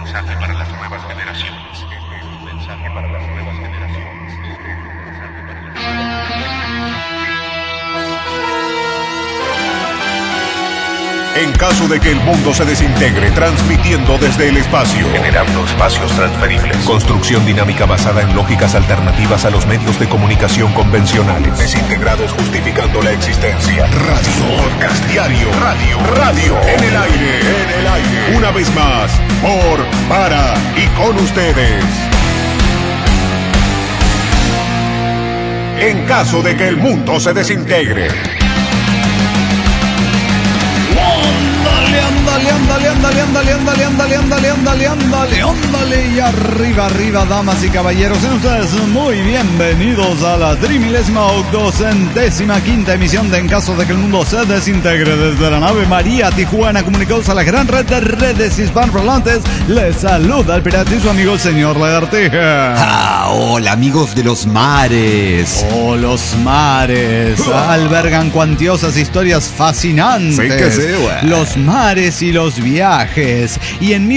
mensaje para las nuevas generaciones. Este es un mensaje para las nuevas generaciones. Este es un mensaje para las nuevas generaciones. En caso de que el mundo se desintegre, transmitiendo desde el espacio, Generando espacios transferibles. construcción dinámica basada en lógicas alternativas a los medios de comunicación convencionales, desintegrados justificando la existencia, radio, podcast diario, radio, en el aire, una vez más, por, para y con ustedes. En caso de que el mundo se desintegre. Ándale, y arriba, damas y caballeros, sean ustedes muy bienvenidos a la 32.205ª emisión de En caso de que el mundo se desintegre. Desde la nave María Tijuana, comunicados a la gran red de redes hispanoparlantes, les saluda el pirata y su amigo el señor Lagartija. Hola amigos de los mares. Oh, los mares albergan cuantiosas historias fascinantes. Sí que sí, güey. Los mares y los viajes. Y en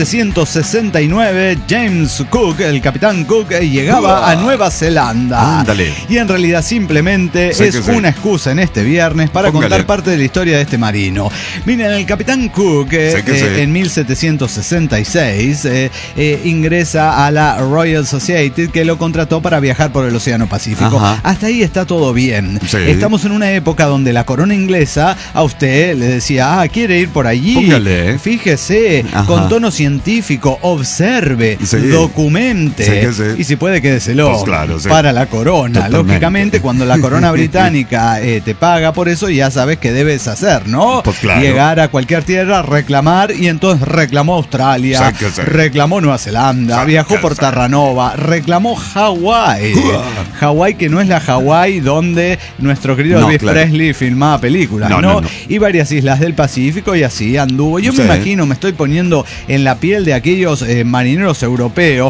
1769 James Cook, el capitán Cook, llegaba a Nueva Zelanda. Ándale. Y en realidad simplemente Sí es que sí. una excusa en este viernes para Póngale. contar parte de la historia de este marino. Miren, el capitán Cook Sí que sí. en 1766 ingresa a la Royal Society, que lo contrató para viajar por el Océano Pacífico. Ajá. Hasta ahí está todo bien. Sí. Estamos en una época donde la corona inglesa a usted le decía, quiere ir por allí. Póngale. Fíjese, Ajá. con tono científico, observe, Sí. documente. Sí que sí. Y si puede, quédeselo Pues claro, sí. para la corona. Totalmente. Lógicamente, cuando la corona británica te paga por eso, ya sabes qué debes hacer, ¿no? Pues claro. Llegar a cualquier tierra, reclamar, y entonces reclamó Australia, Sí que sí. reclamó Nueva Zelanda, Sí viajó que por sí. Terranova, reclamó Hawái. Hawái, que no es la Hawái donde nuestro querido No, Elvis claro. Presley filmaba películas, No, ¿no? no, no. Y varias islas del Pacífico, y así anduvo. Yo Sí. me imagino, me estoy poniendo en la piel de aquellos marinos europeos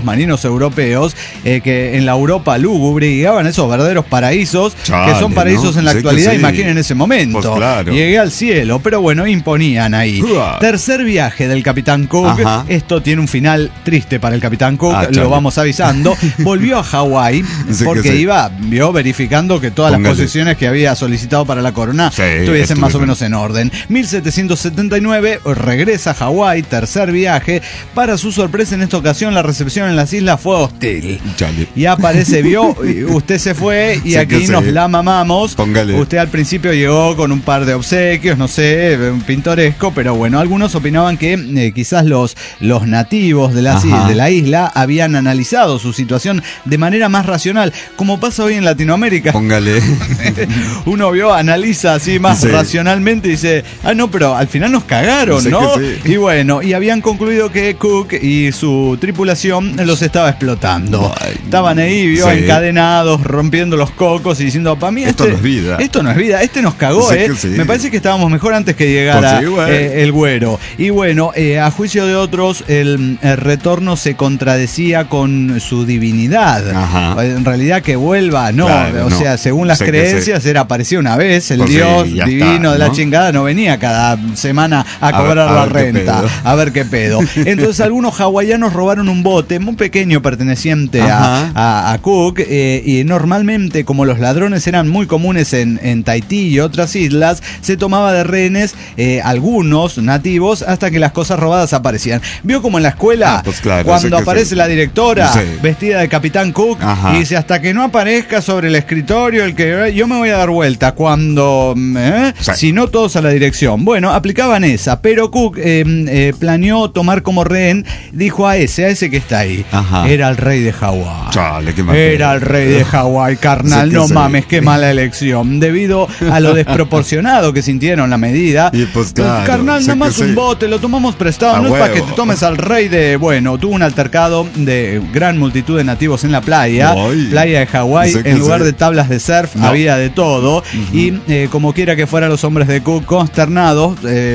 que en la Europa lúgubre llegaban a esos verdaderos paraísos, Chale, que son paraísos ¿no? en la Sí que actualidad. sí. Imaginen ese momento. Pues claro. Llegué al cielo, pero bueno, imponían ahí. Uah. Tercer viaje del capitán Cook. Ajá. Esto tiene un final triste para el capitán Cook, Chale. lo vamos avisando. Volvió a Hawái Sí que porque sí. vio verificando que todas Póngale. las posesiones que había solicitado para la corona Sí, estuviesen más o estuvieron. menos en orden. 1779 regresa a Hawái, tercer viaje. Para su sorpresa, en esta ocasión la recepción en las islas fue hostil. Chale. Y aparece, vio, usted se fue y Sí aquí que nos sí. la mamamos. Póngale. Usted al principio llegó con un par de obsequios, no sé, pintoresco, pero bueno, algunos opinaban que quizás los nativos de Ajá. la isla habían analizado su situación de manera más racional, como pasa hoy en Latinoamérica. Póngale. Uno analiza así más Sí. racionalmente y dice, no, pero al final nos cagaron, Sí ¿no? que sí. Y bueno, y habían concluido que Cook y su tripulación los estaba explotando. Ay, Estaban ahí, vio, sí. encadenados, rompiendo los cocos y diciendo, para mí Esto no es vida. Esto no es vida, este nos cagó, Sí que sí. Me parece que estábamos mejor antes que llegara Pues sí, güey. el güero. Y bueno, a juicio de otros, el retorno se contradecía con su divinidad. Ajá. En realidad que vuelva, no. Claro, o no. sea, según las Sí que creencias, aparecía una vez, el Pues sí, dios ya divino está, de la ¿no? chingada no venía cada semana a cobrar la ver qué renta, pedo. a ver qué pedo. Entonces algunos hawaianos robaron un bote muy pequeño perteneciente Ajá. a Cook, y normalmente, como los ladrones eran muy comunes en Tahití y otras islas, se tomaba de rehenes algunos nativos hasta que las cosas robadas aparecían. ¿Vio como en la escuela, Pues claro, sí cuando que aparece sí. la directora Sí. vestida de Capitán Cook, Ajá. y dice, hasta que no aparezca sobre el escritorio el que yo me voy a dar vuelta cuando Sí. si no todos a la dirección? Bueno, aplicaban esa, pero Cook planeó tomar como rehén, dijo a ese que está ahí. Ajá. Era el rey de Hawái. Chale, qué mal. Era el rey de Hawái, carnal, Sí que no sí. mames, qué mala elección. Debido a lo desproporcionado que sintieron la medida. Y pues claro, Carnal, sí nomás que un sí. bote, lo tomamos prestado, A no es para que huevo. te tomes al rey de... Bueno, tuvo un altercado de gran multitud de nativos en la playa, Ay. playa de Hawái, Sí que en lugar sí. de tablas de surf había de todo, y como quiera que fueran los hombres de Cook consternados,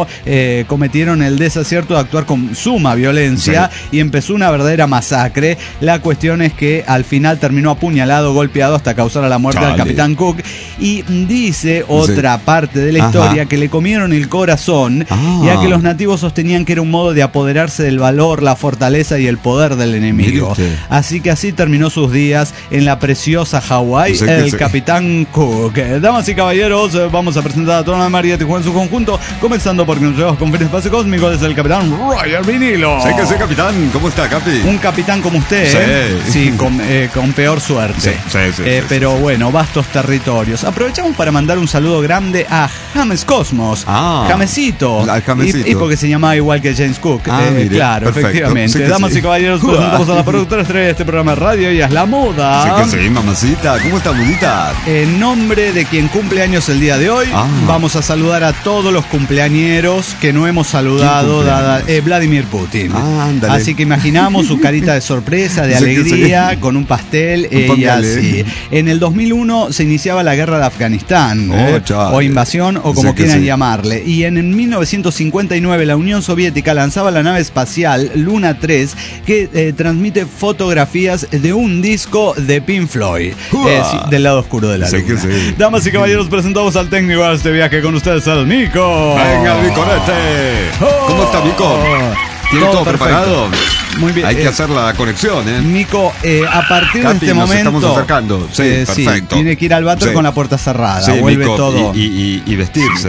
bueno, cometieron el desacierto de actuar con suma violencia y empezó una verdadera masacre. La cuestión es que al final terminó apuñalado, golpeado hasta causar la muerte del capitán Cook. Y dice otra parte de la historia que le comieron el corazón, ya que los nativos sostenían que era un modo de apoderarse del valor, la fortaleza y el poder del enemigo. Así que así terminó sus días en la preciosa Hawái, el capitán Cook. Damas y caballeros, vamos a presentar a toda la María Tijuana en su conjunto, comenzando porque nos llevamos con fin espacio cósmico desde el capitán Roger Vinilo. Sé que sé, capitán. ¿Cómo está, Capi? Un capitán como usted, sí, con peor suerte. Pero bueno, vastos territorios. Aprovechamos para mandar un saludo grande a James Cosmos. Jamesito. Y porque se llamaba igual que James Cook. Claro, perfecto. Efectivamente. Damas y caballeros, presentamos a la productora estrella de este programa de radio. Ella es la Moda. Sí, mamacita. ¿Cómo está, Mudita? En nombre de quien cumple años el día de hoy, vamos a saludar a todos los cumpleañeros que no hemos saludado, Vladimir Putin. Así que imaginamos su carita de sorpresa, de alegría, con un pastel y así. En el 2001 se iniciaba la guerra de Afganistán, o invasión, o como quieran llamarle. Y en 1959 la Unión Soviética lanzaba la nave espacial Luna 3, que transmite fotografías de un disco de Pink Floyd, del lado oscuro de la luna. Damas y caballeros, presentamos al técnico de este viaje con ustedes, al Mico. Venga, Miconete. ¿Cómo está, Mico? ¿Tiene todo preparado? Muy bien. Hay que hacer la conexión, Mico, a partir de este nos momento estamos acercando. Sí, perfecto. Tiene que ir al váter con la puerta cerrada. Vuelve Mico, todo. Y vestirse.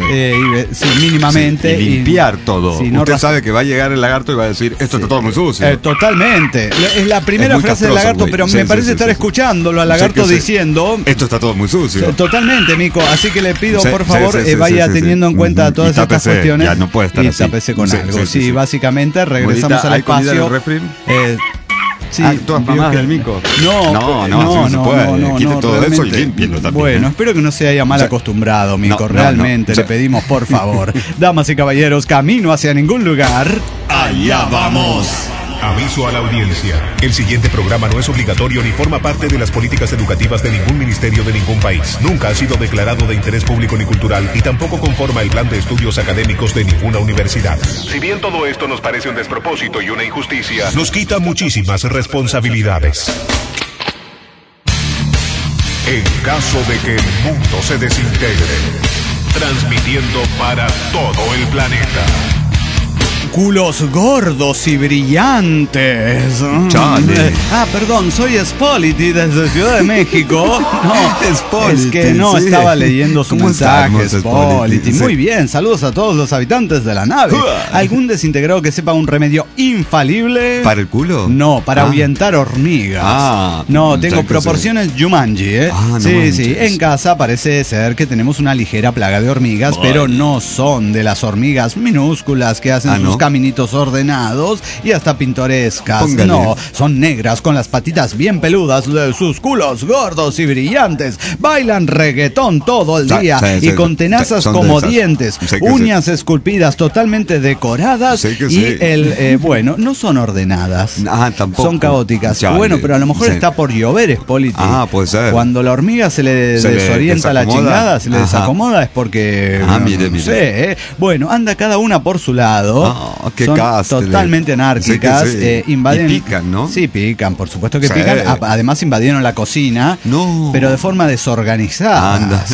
Mínimamente. Y limpiar todo. Sí, Usted sabe que va a llegar el lagarto y va a decir, esto está todo muy sucio. Totalmente. Es la primera frase del lagarto, pero me parece estar escuchándolo al lagarto diciendo, esto está todo muy sucio. Totalmente, Mico. Así que le pido, por favor, vaya teniendo en cuenta todas estas cuestiones. Ya no puede estar así. Y tápese con algo. Sí, básicamente regresamos al espacio. Todas mamás del Mico. No se puede. Quite todo eso y límpielo también. Bueno, espero que no se haya mal acostumbrado, Mico. Realmente le pedimos, por favor. Damas y caballeros, camino hacia ningún lugar. Allá vamos. Aviso a la audiencia. El siguiente programa no es obligatorio ni forma parte de las políticas educativas de ningún ministerio de ningún país. Nunca ha sido declarado de interés público ni cultural y tampoco conforma el plan de estudios académicos de ninguna universidad. Si bien todo esto nos parece un despropósito y una injusticia, nos quita muchísimas responsabilidades. En caso de que el mundo se desintegre, transmitiendo para todo el planeta. Culos gordos y brillantes. Perdón, soy Spolity desde Ciudad de México. Es que estaba leyendo su mensaje, Spolity. Muy bien, saludos a todos los habitantes de la nave. ¿Algún desintegrado que sepa un remedio infalible? ¿Para el culo? No, para ahuyentar hormigas. Tengo proporciones Jumanji, Sí. En casa parece ser que tenemos una ligera plaga de hormigas, pero no son de las hormigas minúsculas que hacen sus caminitos ordenados y hasta pintorescas. Póngale. No, son negras con las patitas bien peludas de sus culos gordos y brillantes. Bailan reggaetón todo el día y con tenazas como dientes, uñas esculpidas totalmente decoradas no son ordenadas. Tampoco. Son caóticas. Pero a lo mejor está por llover, Spolity. Puede ser. Cuando la hormiga se le desorienta la chingada, se le desacomoda, es porque mire. Bueno, anda cada una por su lado. Son totalmente anárquicas. Invaden. Y pican, ¿no? Sí, pican, por supuesto que pican. Además invadieron la cocina, pero de forma desorganizada.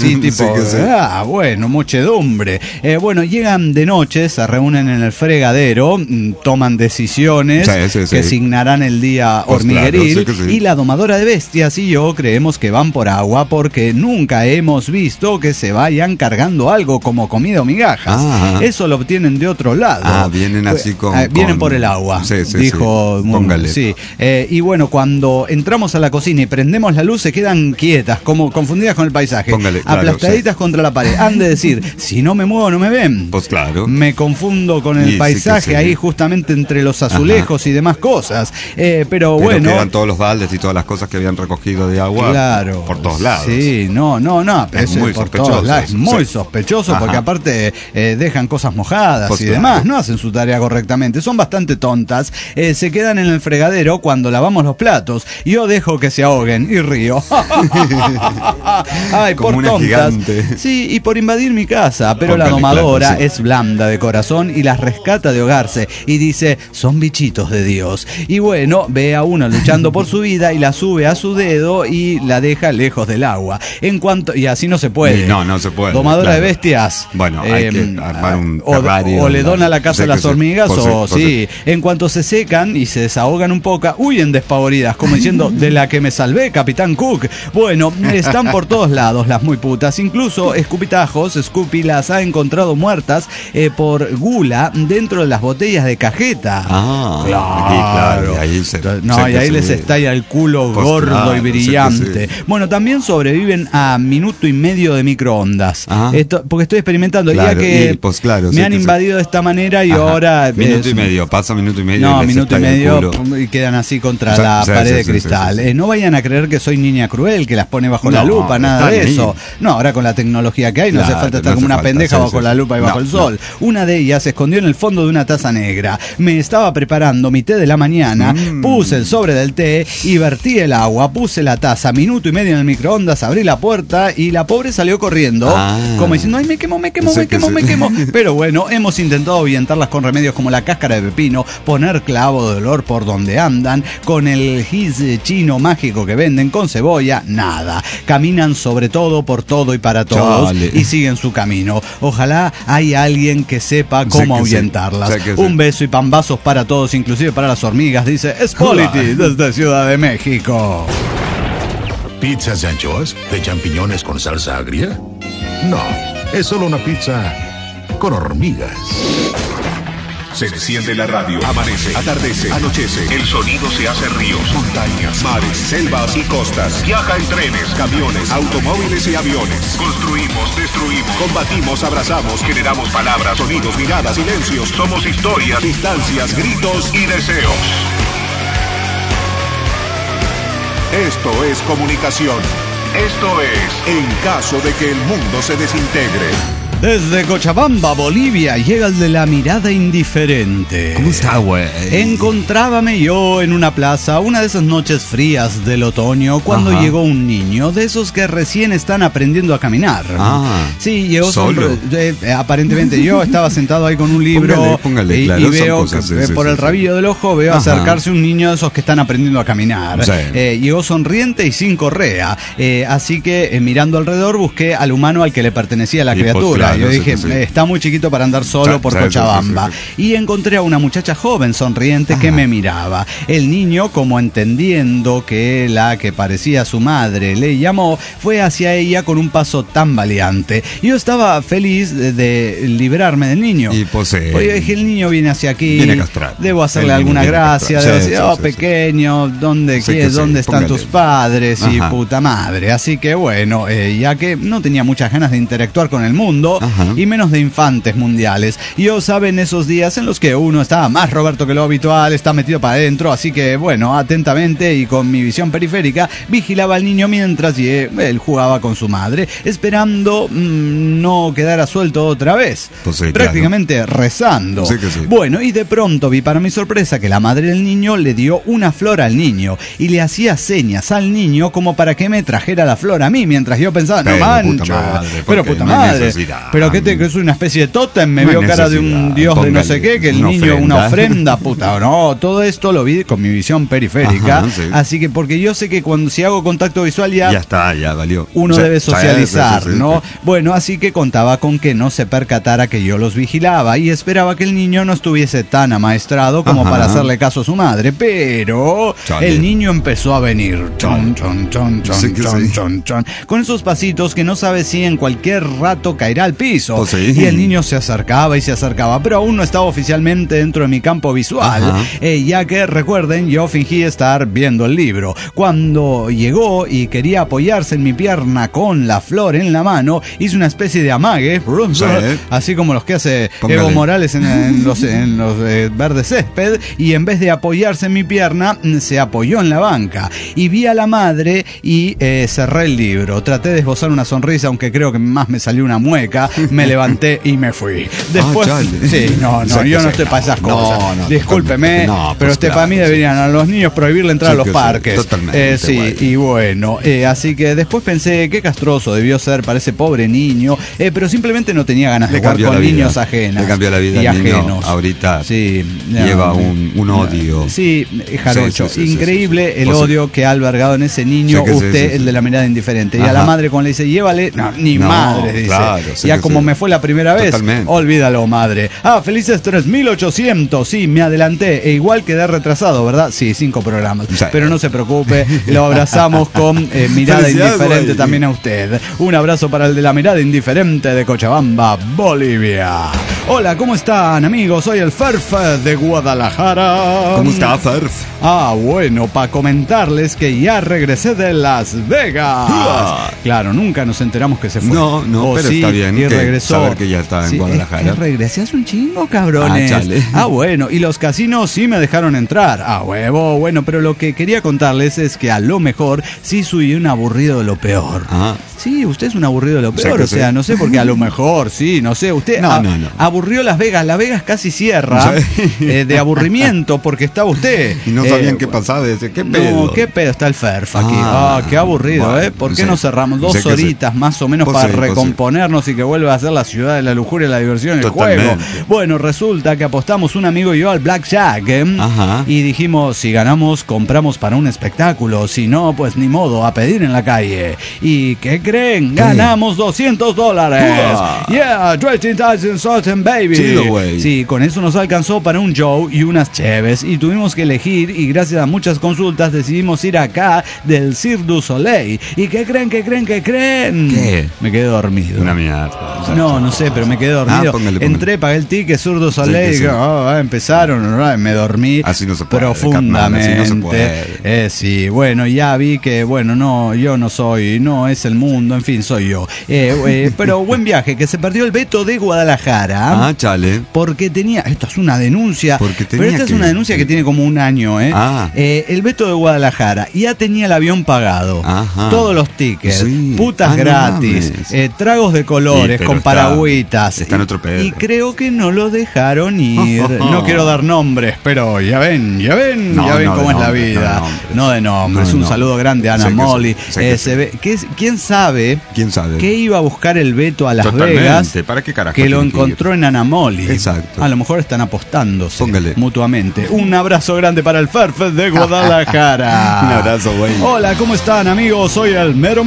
Muchedumbre. Llegan de noche, se reúnen en el fregadero, toman decisiones que asignarán el día hormigueril. Y la domadora de bestias y yo creemos que van por agua porque nunca hemos visto que se vayan cargando algo como comida o migajas. Eso lo obtienen de otro lado. Vienen así vienen por el agua, dijo. Póngale. Y cuando entramos a la cocina y prendemos la luz, se quedan quietas, como confundidas con el paisaje. Aplastaditas contra la pared. Han de decir, si no me muevo, no me ven. Pues claro. Me confundo con el paisaje ahí justamente entre los azulejos y demás cosas. Pero quedan todos los baldes y todas las cosas que habían recogido de agua por todos lados. Es muy sospechoso. Es muy sospechoso porque aparte dejan cosas mojadas y demás. No hacen su tarea correctamente. Son bastante tontas. Se quedan en el fregadero cuando lavamos los platos. Yo dejo que se ahoguen y río. Ay, como por una tontas. gigante. Sí, y por invadir mi casa. Pero la Póngale domadora plato, sí. es blanda de corazón y las rescata de ahogarse. Y dice, son bichitos de Dios. Y bueno, ve a una luchando por su vida y la sube a su dedo y la deja lejos del agua. Y así no se puede. No se puede. Domadora claro. de bestias. Bueno, hay que armar un o terrario. le dona la casa a las hormigas o sí. sí. En cuanto se secan y se desahogan un poco, huyen despavoridas, como diciendo, de la que me salvé, Capitán Cook. Bueno, están por todos lados las muy putas. Incluso Escupitajos, Scoopy las ha encontrado muertas por gula dentro de las botellas de cajeta. Claro. Y ahí ahí les estalla el culo Pues gordo claro, y brillante. sí. Bueno, también sobreviven a minuto y medio de microondas. Porque estoy experimentando. Claro, ya que y, pues, claro, me sí, han que sí. invadido de esta manera y Ajá. ahora... Minuto y medio, pasa minuto y medio. No, y les minuto y estalla el medio culo. y quedan así contra Sí, la sí, pared sí, de sí, cristal. sí, sí. No vayan a creer que soy niña cruel, que las pone bajo la No, lupa, nada de están ahí. eso. No, ahora con la tecnología que hay no hace Claro, falta estar no como hace una falta, pendeja sí, bajo sí, la sí. lupa y bajo No, el sol. Una de ellas se escondió en el fondo de una taza negra. Me estaba preparando mi té de la mañana, puse el sobre del té y vertí el agua, puse la taza, minuto y medio en el microondas, abrí la puerta y la pobre salió corriendo, como diciendo, ay, me quemo. Pero bueno, hemos intentado ahuyentarlas con remedios como la cáscara de pepino, poner clavo de olor por donde andan, con el gis chino mágico que venden, con cebolla, nada. Caminan sobre todo, por todo y para todos. Chale. Y siguen su camino. Ojalá haya alguien que sepa cómo ahuyentarlas. Un beso y pambazos para todos, inclusive para las hormigas, dice Spolity desde Ciudad de México. ¿Pizzas de anchoas? ¿De champiñones con salsa agria? No, es solo una pizza con hormigas. Se enciende la radio, amanece, atardece, anochece, el sonido se hace ríos, montañas, mares, selvas y costas. Viaja en trenes, camiones, automóviles y aviones. Construimos, destruimos, combatimos, abrazamos, generamos palabras, sonidos, miradas, silencios. Somos historias, distancias, gritos y deseos. Esto es comunicación. Esto es En caso de que el mundo se desintegre. Desde Cochabamba, Bolivia, llega el de la mirada indiferente. ¿Cómo está, güey? Encontrábame yo en una plaza una de esas noches frías del otoño cuando llegó un niño de esos que recién están aprendiendo a caminar. Sí, llegó solo. Aparentemente yo estaba sentado ahí con un libro Póngale, y claro, veo son cosas, que por el rabillo del ojo veo acercarse un niño de esos que están aprendiendo a caminar. Sí. Llegó sonriente y sin correa. Así que mirando alrededor busqué al humano al que le pertenecía la criatura. Yo dije, está muy chiquito para andar solo por Cochabamba. Y encontré a una muchacha joven, sonriente, que me miraba. El niño, como entendiendo que la que parecía su madre le llamó, fue hacia ella con un paso tambaleante. Yo estaba feliz de librarme del niño. Y porque yo dije, el niño viene hacia aquí, viene a castrar. debo hacerle alguna gracia, debo decir, pequeño, ¿dónde están póngale. tus padres? Y puta madre. Así que bueno, ya que no tenía muchas ganas de interactuar con el mundo, y menos de infantes mundiales. Yo saben esos días en los que uno estaba más Roberto que lo habitual, está metido para adentro, así que bueno, atentamente y con mi visión periférica, vigilaba al niño mientras él jugaba con su madre, esperando no quedara suelto otra vez. Prácticamente rezando. Bueno, y de pronto vi para mi sorpresa que la madre del niño le dio una flor al niño y le hacía señas al niño como para que me trajera la flor a mí, mientras yo pensaba, no mancho, pero puta madre. Pero que es una especie de tótem, me vio cara de un dios de no sé qué, que el niño una ofrenda, puta, no, todo esto lo vi con mi visión periférica, así que porque yo sé que si hago contacto visual ya está, ya valió. Uno debe socializar, ¿no? Bueno, así que contaba con que no se percatara que yo los vigilaba y esperaba que el niño no estuviese tan amaestrado como para hacerle caso a su madre, pero el niño empezó a venir, con esos pasitos que no sabe si en cualquier rato caerá al piso. Y el niño se acercaba y se acercaba, pero aún no estaba oficialmente dentro de mi campo visual, ya que recuerden, yo fingí estar viendo el libro. Cuando llegó y quería apoyarse en mi pierna con la flor en la mano, hizo una especie de amague, así como los que hace Evo Morales en los verdes césped, y en vez de apoyarse en mi pierna, se apoyó en la banca. Y vi a la madre y cerré el libro. Traté de esbozar una sonrisa, aunque creo que más me salió una mueca, nada, me levanté y me fui. Después, sí, no, yo no estoy para esas cosas. Discúlpeme, pero para mí deberían a los niños prohibirle entrar a los parques. Totalmente. Sí, y bueno, así que después pensé, qué castroso debió ser para ese pobre niño, pero simplemente no tenía ganas de jugar con niños ajenos. Le cambió la vida y al niño, ajenos. Ahorita sí, lleva un odio. Sí, Jarocho, sí, increíble el odio que ha albergado en ese niño, el de la mirada indiferente. Y a la madre cuando le dice, llévale, madre, dice. Claro, ya como me fue la primera vez, olvídalo, madre. Felices 3800, sí, me adelanté, e igual quedé retrasado, ¿verdad? Sí, 5 programas. Pero no se preocupe, lo abrazamos con mirada indiferente también a usted. Un abrazo para el de la mirada indiferente de Cochabamba, Bolivia. Hola, ¿cómo están, amigos? Soy el Ferf de Guadalajara. ¿Cómo está, Ferf? Bueno, para comentarles que ya regresé de Las Vegas. Claro, nunca nos enteramos que se fue. No, pero está bien. Y regresó. Saber que ya está en Guadalajara. Regresé hace un chingo, cabrones. Chale. Bueno, y los casinos sí me dejaron entrar. Bueno, pero lo que quería contarles es que a lo mejor sí soy un aburrido de lo peor. Sí, usted es un aburrido de lo peor, no sé, porque a lo mejor, sí, no sé, usted aburrió Las Vegas. Las Vegas casi cierra de aburrimiento porque estaba usted. Y no sabían qué pasaba, ¿qué pedo? No, qué pedo está el Ferf aquí. Qué aburrido, ¿Por qué no cerramos 2 horitas más o menos para recomponernos y que vuelva a ser la ciudad de la lujuria, la diversión y el juego? Bueno, resulta que apostamos un amigo y yo al Blackjack, y dijimos, si ganamos, compramos para un espectáculo, si no, pues ni modo, a pedir en la calle. ¿Y qué creen? Ganamos $200. Yeah, 20,000 something, baby. Chido, güey. Sí, con eso nos alcanzó para un show y unas cheves, y tuvimos que elegir, y gracias a muchas consultas decidimos ir acá del Cirque du Soleil. ¿Y qué creen? ¿Qué? Me quedé dormido. Una mierda. No sé, pero me quedé dormido. Póngale. Entré, pagué el ticket, Cirque du Soleil, empezaron, me dormí así no se puede, profundamente. Así no se puede. Sí, bueno, ya vi que, yo no soy, no es el mundo, en fin, soy yo. Pero buen viaje, que se perdió el Beto de Guadalajara. Chale. Porque esto es una denuncia, pero esta es una denuncia que tiene como un año, el Beto de Guadalajara ya tenía el avión pagado, todos los tickets, putas gratis, tragos de colores con paragüitas, está en otro pedo. Y creo que no lo dejaron ir. No quiero dar nombres, pero ya ven cómo es la vida. No de nombres. Un saludo grande a Ana Molly. ¿Quién sabe qué iba a buscar el Beto a Las Vegas? ¿Para qué carajo? Que lo encontró en Ana Molly. Exacto. A lo mejor están apostándose. Póngale. Mutuamente. Un abrazo grande para el Ferf de Guadalajara. Un abrazo, güey. Hola, ¿cómo están, amigos? Soy el Mero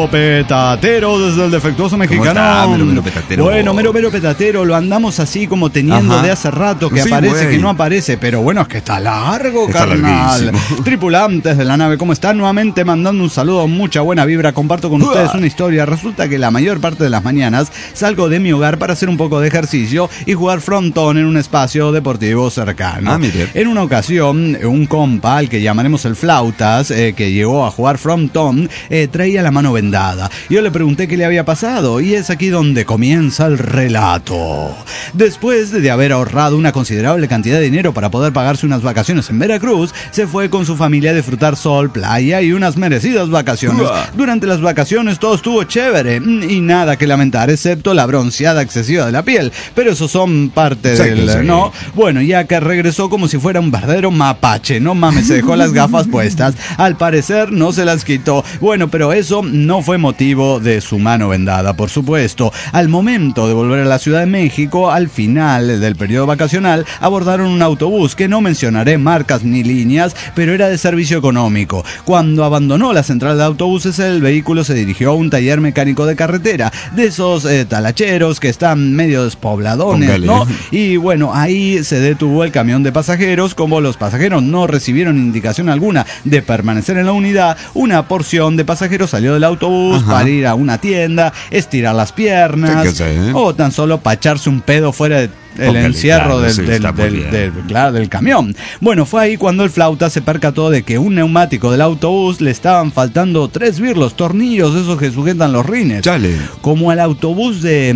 Petatero desde el defectuoso mexicano. ¿Cómo está, Mero Petatero? Bueno, Mero Petatero, lo andamos así como teniendo de hace rato, que aparece, que no aparece, pero bueno, es que está largo, carnal. Tripulantes de la nave, ¿cómo están? Nuevamente mandando un saludo, mucha buena vibra. Comparto con ustedes una historia. Resulta que la mayor parte de las mañanas salgo de mi hogar para hacer un poco de ejercicio y jugar frontón en un espacio deportivo cercano. Mire. En una ocasión, un compa, al que llamaremos el Flautas, que llegó a jugar frontón, traía la mano vendada. Yo le pregunté qué le había pasado, y es aquí donde comienza el relato. Después de haber ahorrado una considerable cantidad de dinero para poder pagarse unas vacaciones en Veracruz, se fue con su familia a disfrutar sol, playa y unas merecidas vacaciones. Durante las vacaciones todo estuvo chévere y nada que lamentar, excepto la bronceada excesiva de la piel, pero eso son parte del... ¿no? Bueno, ya que regresó como si fuera un verdadero mapache, no mames, se dejó las gafas puestas, al parecer no se las quitó. Bueno, pero eso no fue motivo de su mano vendada, por supuesto. Al momento de volver a la Ciudad de México, al final del periodo vacacional, abordaron un autobús que no mencionaré marcas ni líneas, pero era de servicio económico. Cuando abandonó la central de autobuses, el vehículo se dirigió a un taller mecánico de carretera, de esos talacheros que están medio despobladones, ¿no? Y bueno, ahí se detuvo el camión de pasajeros. Como los pasajeros no recibieron indicación alguna de permanecer en la unidad, una porción de pasajeros salió del autobús para ir a una tienda, estirar las piernas, o tan solo para echarse un pedo fuera el encierro del camión. Bueno, fue ahí cuando el flauta se percató de que un neumático del autobús le estaban faltando 3 birlos, tornillos esos que sujetan los rines. Chale. Como al autobús de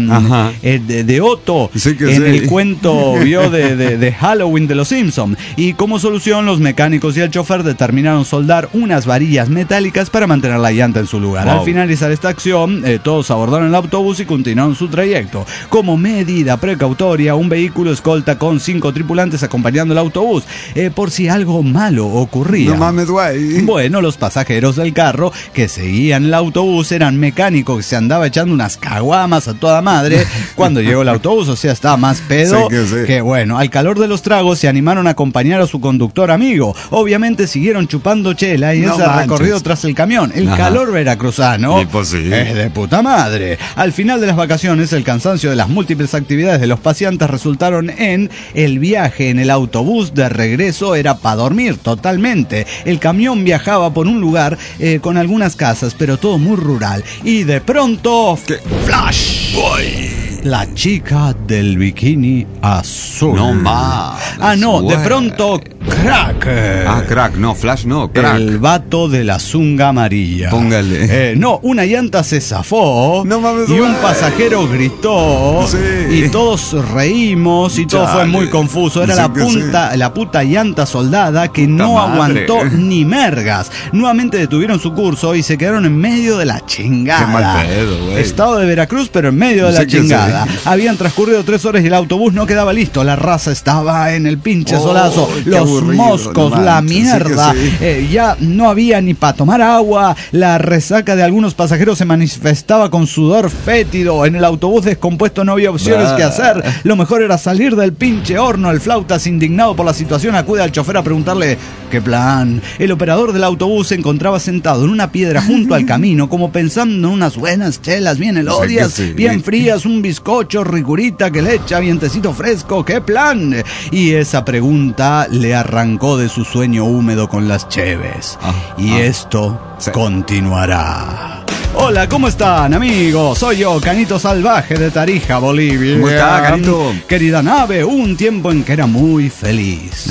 Otto Sí que en sí. el cuento de Halloween de los Simpsons. Y como solución, los mecánicos y el chofer determinaron soldar unas varillas metálicas para mantener la llanta en su lugar. Wow. Al finalizar esta acción, todos abordaron el autobús y continuaron su trayecto. Como medida precautoria, un vehículo escolta con 5 tripulantes acompañando el autobús, por si algo malo ocurría. No mames, güey. Bueno, los pasajeros del carro que seguían el autobús eran mecánicos que se andaba echando unas caguamas a toda madre cuando llegó el autobús, o sea, estaba más pedo que bueno. Al calor de los tragos se animaron a acompañar a su conductor amigo. Obviamente siguieron chupando chela y ese recorrido tras el camión. El calor veracruzano pues sí. es de puta madre. Al final de las vacaciones, el cansancio de las múltiples actividades de los paseantes resultaron en el viaje en el autobús de regreso era para dormir totalmente. El camión viajaba por un lugar con algunas casas, pero todo muy rural. Y de pronto, ¡flash! La chica del bikini azul. No más. Ah, no, de pronto, crack. Crack, no, flash no, crack. El vato de la zunga amarilla. Póngale. No, una llanta se zafó. No mames, y un güey. pasajero gritó. Sí. Y todos reímos y todo fue muy confuso. Era la puta llanta soldada que no madre. aguantó ni mergas. Nuevamente detuvieron su curso y se quedaron en medio de la chingada. Qué mal pedo, güey. Estado de Veracruz, pero en medio de la chingada. Habían transcurrido 3 horas y el autobús no quedaba listo. La raza estaba en el pinche solazo. Qué Los aburrido, moscos, no la manches, mierda. sí que Ya no había ni para tomar agua. La resaca de algunos pasajeros se manifestaba con sudor fétido. En el autobús descompuesto no había opciones que hacer. Lo mejor era salir del pinche horno. El flautas, indignado por la situación, acude al chofer a preguntarle ¿qué plan? El operador del autobús se encontraba sentado en una piedra junto al camino, como pensando en unas buenas chelas bien elodias, bien frías, un bizcocho, rigurita que le echa, vientecito fresco. ¿Qué plan? Y esa pregunta le arrancó de su sueño húmedo con las cheves. Esto continuará. Hola, ¿cómo están, amigos? Soy yo, Canito Salvaje de Tarija, Bolivia. ¿Cómo está, Canito? Querida nave, hubo un tiempo en que era muy feliz.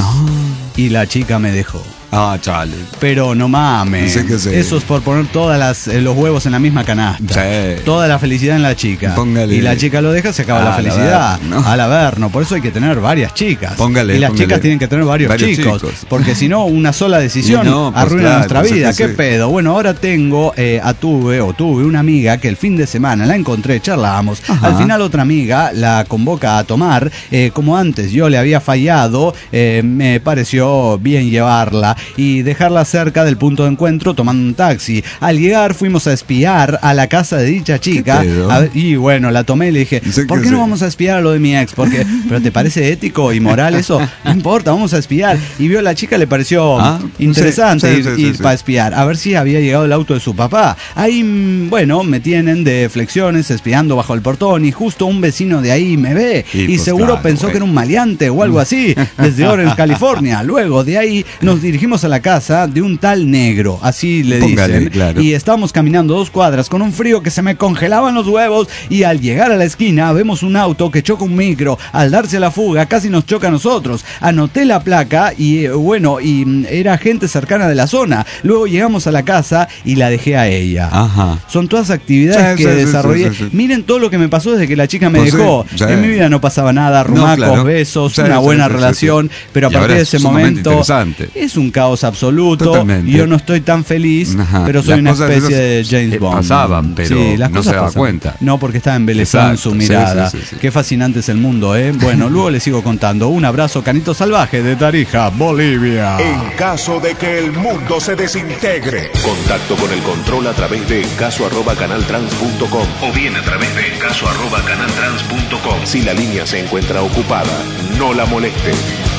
Y la chica me dejó. Chale. Pero no mames. Sí que sí. Eso es por poner los huevos en la misma canasta. Sí. Toda la felicidad en la chica. Póngale. Y la chica lo deja, se acaba la felicidad. Al averno. Por eso hay que tener varias chicas. Póngale. Y las chicas tienen que tener varios chicos. Porque si no, una sola decisión arruina nuestra vida. ¿Qué pedo? Bueno, ahora tengo, tuve una amiga que el fin de semana la encontré, charlábamos. Al final otra amiga la convoca a tomar. Como antes yo le había fallado, me pareció bien llevarla y dejarla cerca del punto de encuentro tomando un taxi. Al llegar fuimos a espiar a la casa de dicha chica. Y bueno, la tomé y le dije, ¿por qué no vamos a espiar a lo de mi ex? Porque, ¿pero te parece ético y moral eso? No importa, vamos a espiar. Y vio a la chica, le pareció interesante ir para espiar, a ver si había llegado el auto de su papá. Ahí, bueno, me tienen de flexiones espiando bajo el portón y justo un vecino de ahí me ve y pues seguro pensó que era un maleante o algo así, desde Orange, California. Luego de ahí nos dirigimos a la casa de un tal negro, así le dicen, y estábamos caminando 2 cuadras con un frío que se me congelaban los huevos y al llegar a la esquina vemos un auto que choca un micro. Al darse la fuga casi nos choca a nosotros. Anoté la placa y bueno, y era gente cercana de la zona. Luego llegamos a la casa y la dejé a ella. Son todas actividades que desarrollé. Miren todo lo que me pasó desde que la chica me dejó. En mi vida no pasaba nada, rumacos, besos, una buena relación, pero a partir de ese momento es un caos absoluto. Totalmente. Yo no estoy tan feliz, pero soy una especie de James Bond. Pasaban, pero las no cosas se daba pasan. cuenta. No, porque estaba embelesado en su mirada. Qué fascinante es el mundo, ¿eh? Bueno, luego les sigo contando. Un abrazo, Canito Salvaje de Tarija, Bolivia. En caso de que el mundo se desintegre, contacto con el control a través de caso@canaltrans.com o bien a través de caso@canaltrans.com. Si la línea se encuentra ocupada, no la moleste.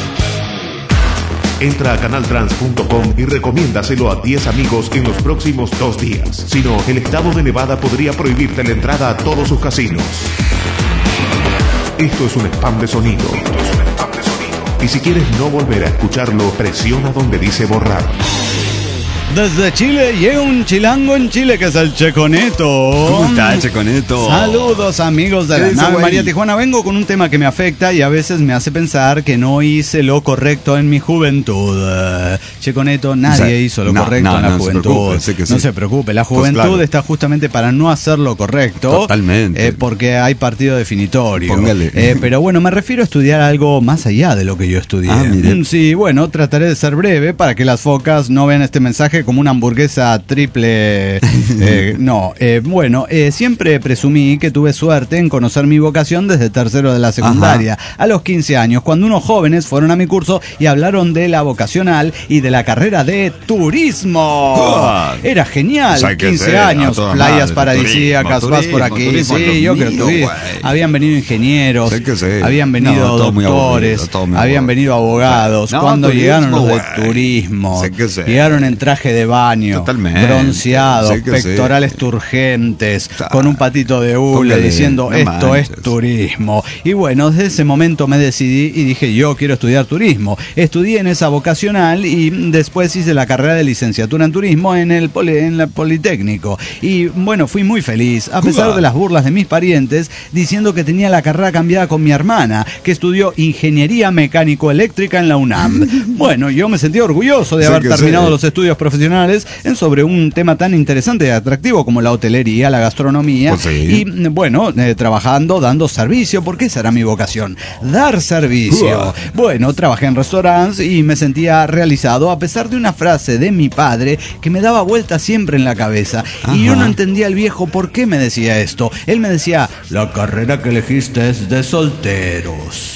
Entra a canaltrans.com y recomiéndaselo a 10 amigos en los próximos 2 días. Si no, el estado de Nevada podría prohibirte la entrada a todos sus casinos. Esto es un spam de sonido. Y si quieres no volver a escucharlo, presiona donde dice borrar. Desde Chile llega un chilango en Chile que es el Checoneto. ¿Cómo está, Checoneto? Saludos, amigos de la nave María Tijuana. Vengo con un tema que me afecta y a veces me hace pensar que no hice lo correcto en mi juventud. Checoneto, nadie hizo lo correcto en la juventud. No se preocupe, la juventud está justamente para no hacer lo correcto. Totalmente. Porque hay partido definitorio. Póngale. Pero bueno, me refiero a estudiar algo más allá de lo que yo estudié. Sí, bueno, trataré de ser breve para que las focas no vean este mensaje como una hamburguesa triple. Siempre presumí que tuve suerte en conocer mi vocación desde tercero de la secundaria. A los 15 años, cuando unos jóvenes fueron a mi curso y hablaron de la vocacional y de la carrera de turismo. Era genial, 15 años, playas paradisíacas, vas por aquí. Sí, yo creo que habían venido ingenieros, habían venido doctores, habían venido abogados. Cuando llegaron los de turismo, llegaron en traje de baño, bronceados, pectorales turgentes, con un patito de hule diciendo esto es turismo. Y bueno, desde ese momento me decidí y dije yo quiero estudiar turismo. Estudié en esa vocacional y después hice la carrera de licenciatura en turismo en el Politécnico. Y bueno, fui muy feliz, a pesar de las burlas de mis parientes, diciendo que tenía la carrera cambiada con mi hermana, que estudió ingeniería mecánico-eléctrica en la UNAM. Bueno, yo me sentí orgulloso de haber terminado los estudios profesionales sobre un tema tan interesante y atractivo como la hotelería, la gastronomía y bueno, trabajando, dando servicio, porque esa era mi vocación, dar servicio. Bueno, trabajé en restaurantes y me sentía realizado a pesar de una frase de mi padre que me daba vueltas siempre en la cabeza y yo no entendía el viejo por qué me decía esto. Él me decía, la carrera que elegiste es de solteros.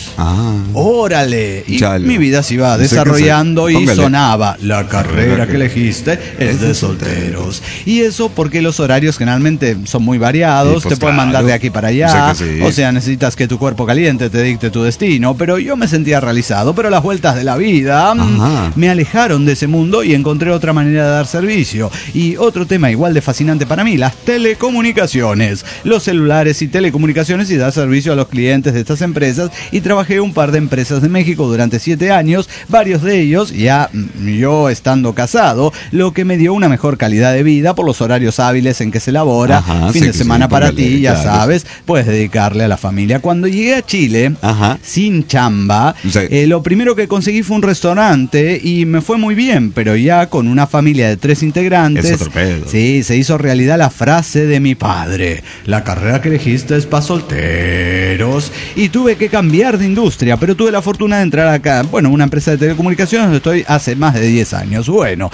Órale, y mi vida se iba desarrollando y sonaba, la carrera que elegiste es de solteros. Y eso porque los horarios generalmente son muy variados, te pueden mandar de aquí para allá, o sea, necesitas que tu cuerpo caliente te dicte tu destino, pero yo me sentía realizado, pero las vueltas de la vida me alejaron de ese mundo y encontré otra manera de dar servicio. Y otro tema igual de fascinante para mí, las telecomunicaciones, los celulares y telecomunicaciones y dar servicio a los clientes de estas empresas, y trabajé un par de empresas de México durante 7 años, varios de ellos ya yo estando casado, lo que me dio una mejor calidad de vida por los horarios hábiles en que se labora, fin de semana para ti, ya sabes, puedes dedicarle a la familia. Cuando llegué a Chile, sin chamba, lo primero que conseguí fue un restaurante y me fue muy bien, pero ya con una familia de 3 integrantes, se hizo realidad la frase de mi padre, la carrera que elegiste es para solteros, y tuve que cambiar de industria, pero tuve la fortuna de entrar acá, una empresa de telecomunicaciones donde estoy hace más de 10 años.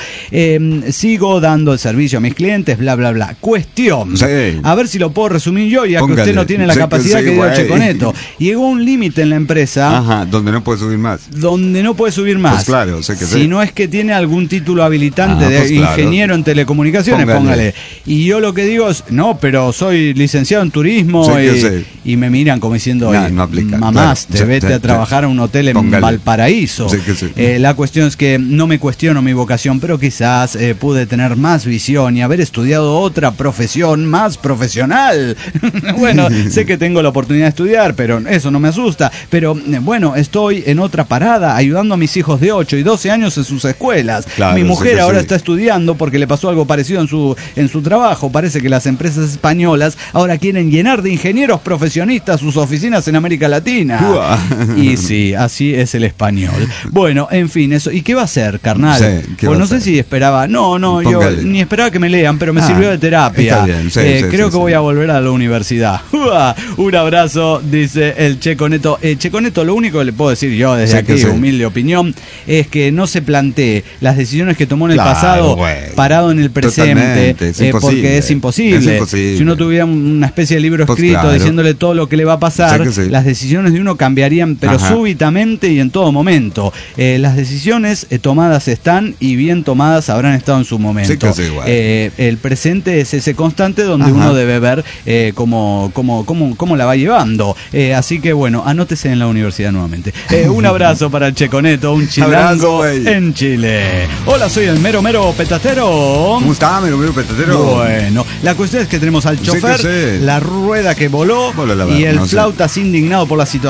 Sigo dando el servicio a mis clientes, bla, bla, bla. Cuestión, a ver si lo puedo resumir yo, ya que usted no tiene la capacidad que dio Checoneto. Llegó un límite en la empresa. Donde no puede subir más. Pues claro, si no es que tiene algún título habilitante de ingeniero en telecomunicaciones, póngale. Y yo lo que digo es, no, pero soy licenciado en turismo y me miran como diciendo, no aplica. Mamás, vete a trabajar a un hotel en Valparaíso. La cuestión es que no me cuestiono mi vocación, pero quizás pude tener más visión y haber estudiado otra profesión más profesional. Bueno, sé que tengo la oportunidad de estudiar, pero eso no me asusta. Pero bueno, estoy en otra parada, ayudando a mis hijos de 8 y 12 años en sus escuelas. Mi mujer ahora está estudiando porque le pasó algo parecido en su trabajo. Parece que las empresas españolas ahora quieren llenar de ingenieros profesionistas sus oficinas en América Latina. Y sí, así es el español. Bueno, en fin, eso. ¿Y qué va a hacer, carnal? Pues no sé si esperaba. No, yo ni esperaba que me lean, pero me sirvió de terapia. Creo que voy a volver a la universidad. Un abrazo, dice el Checoneto. Checoneto, lo único que le puedo decir yo desde aquí, humilde opinión, es que no se plantee las decisiones que tomó en el pasado parado en el presente, porque es imposible. Si uno tuviera una especie de libro escrito diciéndole todo lo que le va a pasar, las decisiones de uno cambiarían, pero súbitamente y en todo momento. Las decisiones tomadas están y bien tomadas habrán estado en su momento. El presente es ese constante donde uno debe ver cómo la va llevando. Así que bueno, anótese en la universidad nuevamente. Un abrazo para el Checoneto, un chilango en Chile. Hola, soy el mero petatero. ¿Cómo está, mero petatero? Bueno, la cuestión es que tenemos al chofer, la rueda que voló y el flautas indignado por la situación.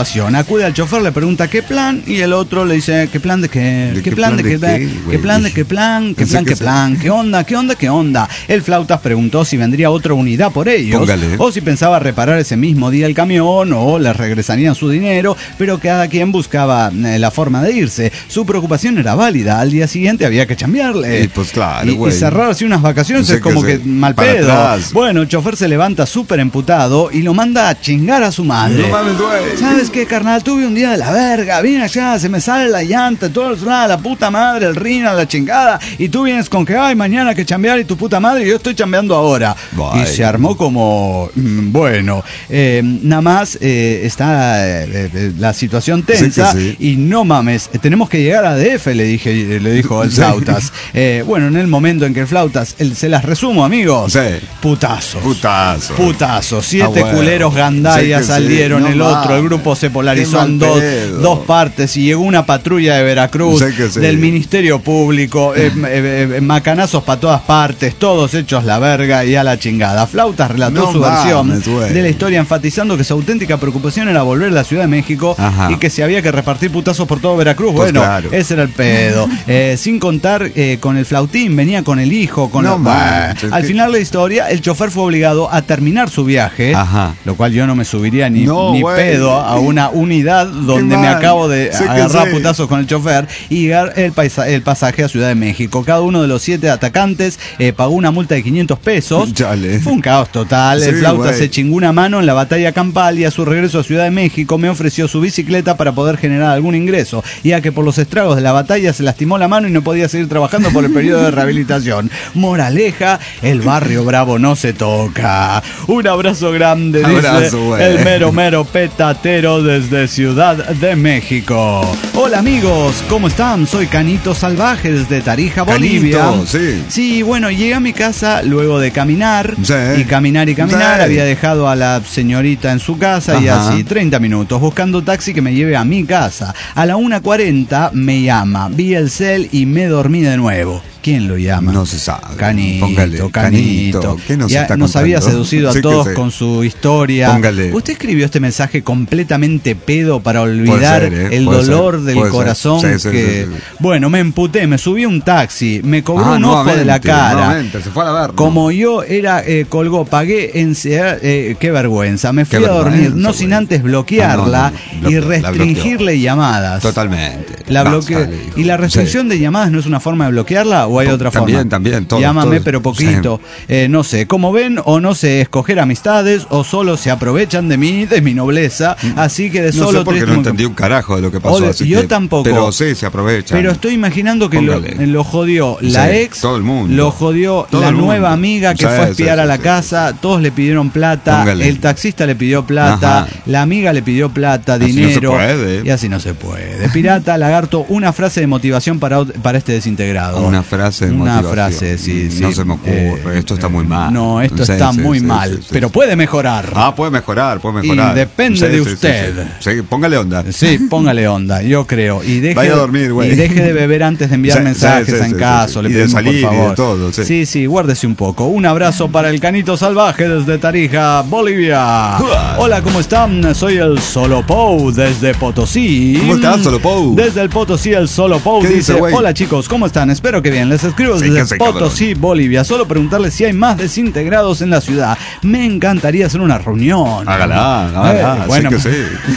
sacude al chofer, le pregunta qué plan, y el otro le dice, ¿qué plan de qué? ¿Qué plan de qué? ¿Qué plan de qué plan? ¿Qué plan, qué plan? ¿Qué onda? ¿Qué onda? ¿Qué onda? El flautas preguntó si vendría otra unidad por ellos, Póngale. o si pensaba reparar ese mismo día el camión, o les regresarían su dinero, pero cada quien buscaba la forma de irse. Su preocupación era válida, al día siguiente había que chambearle. Pues claro, y güey. cerrar así unas vacaciones No sé es como qué que sé, mal para pedo. atrás. Bueno, el chofer se levanta súper emputado y lo manda a chingar a su madre. No mames, güey. ¿Sabes qué, carnal? Tuve un día de la verga, vine allá, se me sale la llanta, todo la puta madre, el rina, la chingada, y tú vienes con que, ay, mañana que chambear y tu puta madre, y yo estoy chambeando ahora. Vaya. Y se armó como, bueno, nada más está la situación tensa, Sí. y no mames, tenemos que llegar a DF, le dijo el flautas. Bueno, en el momento en que el flautas, se las resumo, amigos. Sí. Putazos. Putazo. Putazos. 7 bueno. culeros gandallas Sí que salieron, sí. el No otro, el mames. grupo se polarizó Qué en mal pedo. dos partes, y llegó una patrulla de Veracruz, Sí que sí. del Ministerio Público, macanazos para todas partes, todos hechos la verga y a la chingada. Flautas relató No su mames, versión güey. de la historia, enfatizando que su auténtica preocupación era volver a la Ciudad de México. Ajá. Y que si había que repartir putazos por todo Veracruz, Pues bueno, claro. ese era el pedo. Sin contar con el flautín, venía con el hijo, con No la... manches, Al que- final de la historia, el chofer fue obligado a terminar su viaje, Ajá. lo cual yo no me subiría ni güey. pedo a una unidad donde me mal. acabo de Sé que agarrar sé. putazos con el chofer y llegar el pasaje a Ciudad de México. Cada uno de los 7 atacantes pagó una multa de 500 pesos. Chale. Fue un caos total. El Sí, flauta güey. se chingó una mano en la batalla campal, y a su regreso a Ciudad de México me ofreció su bicicleta para poder generar algún ingreso, ya que por los estragos de la batalla se lastimó la mano y no podía seguir trabajando por el periodo de rehabilitación. Moraleja, el barrio bravo no se toca. Un abrazo grande, Abrazo, dice güey. el mero petatero desde Ciudad de México. Hola amigos, ¿cómo están? Soy Canito Salvaje desde Tarija, Bolivia. Canito, sí. Sí, bueno, llegué a mi casa luego de caminar, Sí. y caminar. Sí. Había dejado a la señorita en su casa, y Ajá. así 30 minutos buscando taxi que me lleve a mi casa. A la 1:40 me llama, vi el cel y me dormí de nuevo. ¿Quién lo llama? No se sabe. Canito, Póngale, Canito. ¿Qué nos Ya está nos había contando? seducido a Sí que todos sí. con su historia. Póngale. Usted escribió este mensaje completamente pedo para olvidar ser, el puede dolor ser, del puede ser. corazón. Sí, sí, que... sí, sí. Bueno, me emputé, me subí a un taxi, me cobró un ojo de la cara. Nuevamente, se fue a la verga. Como yo era, colgó, pagué en qué vergüenza. Me fui Qué a dormir, vergüenza, no güey. sin antes bloquearla No, y la bloqueó. restringirle llamadas. Totalmente. La Basta, bloqueé. le dijo. ¿Y la restricción de llamadas no es una forma de bloquearla o hay otra forma? También, todo. Llámame, todo. pero poquito. No sé, como ven, o no sé escoger amistades, o solo se aprovechan de mí, de mi nobleza. Así que de No solo sé porque triste no muy- entendí un carajo de lo que pasó. Ole, así yo que- tampoco. Pero sí, se aprovechan. Pero estoy imaginando que Póngale. lo jodió la Sí, ex, todo el mundo. lo jodió Todo la el nueva mundo. amiga que Sí, fue a espiar sí, a la sí, casa, todos le pidieron plata, Póngale. el taxista le pidió plata, Ajá. la amiga le pidió plata, Así no se dinero, puede. y así no se puede. Pirata, Lagarto, una frase de motivación para este desintegrado. Una frase de Una motivación. frase, sí, sí. No se me ocurre, esto está muy mal. No, esto Sí, está sí, muy sí, mal, sí, sí, pero sí. puede mejorar. Puede mejorar, puede mejorar. Y depende de usted. Sí, póngale onda. Sí, póngale onda, yo creo. Y deje, Vaya a dormir, güey. y deje de beber antes de enviar Sí, mensajes sí, sí, en sí, caso, sí. le Y de pedimos salir y por de favor. todo, sí. Sí, guárdese un poco. Un abrazo para el Canito Salvaje desde Tarija, Bolivia. Hola, ¿cómo están? Soy el Solo Pou desde Potosí. ¿Cómo estás, Solo Pou? Desde el Potosí, el Solo Pou ¿Qué dice, dice, güey? hola chicos, ¿cómo están? Espero que bien. Les escribo Sí, desde que sí, Potosí, Bolivia. Solo preguntarles si hay más desintegrados en la ciudad. Me encantaría hacer una reunión. Hágala, bueno, sí que sí.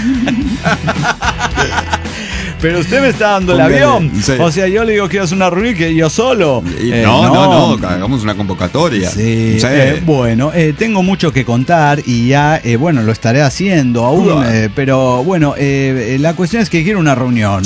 Pero usted me está dando el Póngale, avión. sí. O sea, yo le digo que iba a hacer una reunión que yo solo. Y no, hagamos una convocatoria. Sí, Sí. bueno, tengo mucho que contar y ya, bueno, lo estaré haciendo aún, pero bueno, la cuestión es que quiero una reunión. Sí.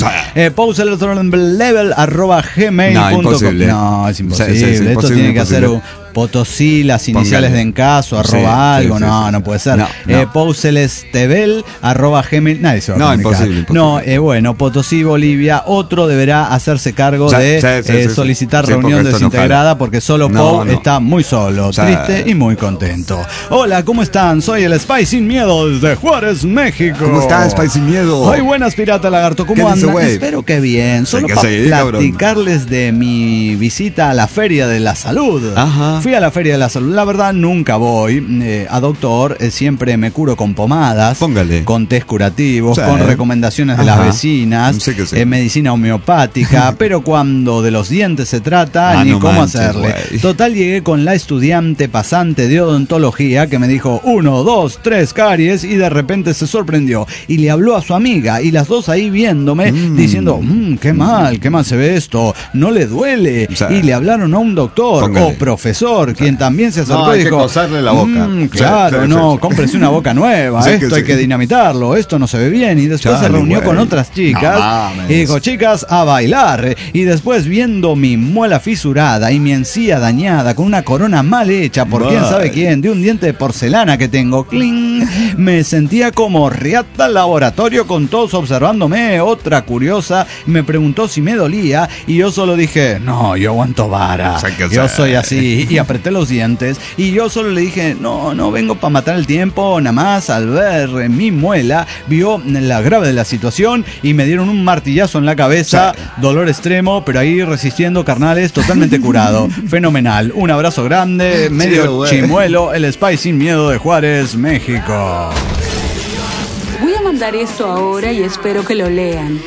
Pausa@gmail.com. No, imposible. No, es imposible. Sí, sí, Esto imposible, tiene que imposible. hacer Potosí, las iniciales Póngale. de encaso, Sí, algo, sí, sí, no, sí. no puede ser. No, no. Pauselestebel@gmail, nadie se va a No, comunicar. imposible. No, bueno, Potosí, Bolivia, otro deberá hacerse cargo Sí, de sí, sí, sí, solicitar sí, reunión porque esto no desintegrada porque solo No, Pou no. está muy solo, Sí. triste y muy contento. Hola, ¿cómo están? Soy el Spy Sin Miedo desde Juárez, México. ¿Cómo estás, Spy Sin Miedo? Ay, buenas, Pirata Lagarto, ¿Qué ¿cómo dice, andan? güey? Espero que bien. Solo que para sí, cabrón. platicarles de mi visita a la Feria de la Salud. Ajá. Fui a la Feria de la Salud. La verdad, nunca voy a doctor. Siempre me curo con pomadas. Póngale. Con test curativos, Sí. con recomendaciones de las vecinas, Sí que sí. medicina homeopática. Pero cuando de los dientes se trata, ni no cómo manches, hacerle. güey. Total, llegué con la estudiante pasante de odontología que me dijo 1, 2, 3 caries y de repente se sorprendió y le habló a su amiga y las dos ahí viéndome diciendo qué mal se ve esto, no le duele. O sea, y le hablaron a un doctor póngale. o profesor quien también se acercó No, y hay que dijo coserle la boca. claro, Sí, no, sí. cómprese una boca nueva, Sí que esto hay sí. que dinamitarlo, esto no se ve bien. Y después se Chale, reunió güey. con otras chicas No mames. y dijo, chicas, a bailar. Y después viendo mi muela fisurada y mi encía dañada con una corona mal hecha por quién Ay. sabe quién, de un diente de porcelana que tengo, cling, me sentía como riata al laboratorio con todos observándome. Otra curiosa me preguntó si me dolía y yo solo dije, no, yo aguanto vara, O sea, que yo sea. soy así. Y apreté los dientes y yo solo le dije, no vengo para matar el tiempo, nada más. Al ver mi muela, vio la grave de la situación y me dieron un martillazo en la cabeza, dolor extremo, pero ahí resistiendo, carnales, totalmente curado. Fenomenal, un abrazo grande, medio güey. chimuelo, el Spy Sin Miedo de Juárez, México. Voy a mandar esto ahora y espero que lo lean.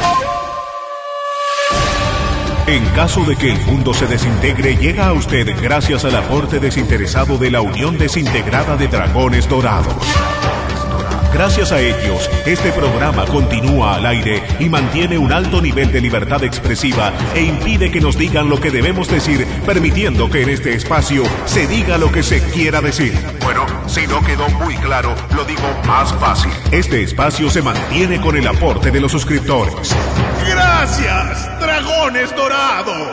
En caso de que el mundo se desintegre, llega a usted gracias al aporte desinteresado de la Unión Desintegrada de Dragones Dorados. Gracias a ellos, este programa continúa al aire y mantiene un alto nivel de libertad expresiva e impide que nos digan lo que debemos decir, permitiendo que en este espacio se diga lo que se quiera decir. Bueno, si no quedó muy claro, lo digo más fácil. Este espacio se mantiene con el aporte de los suscriptores. ¡Gracias, Dragones Dorados!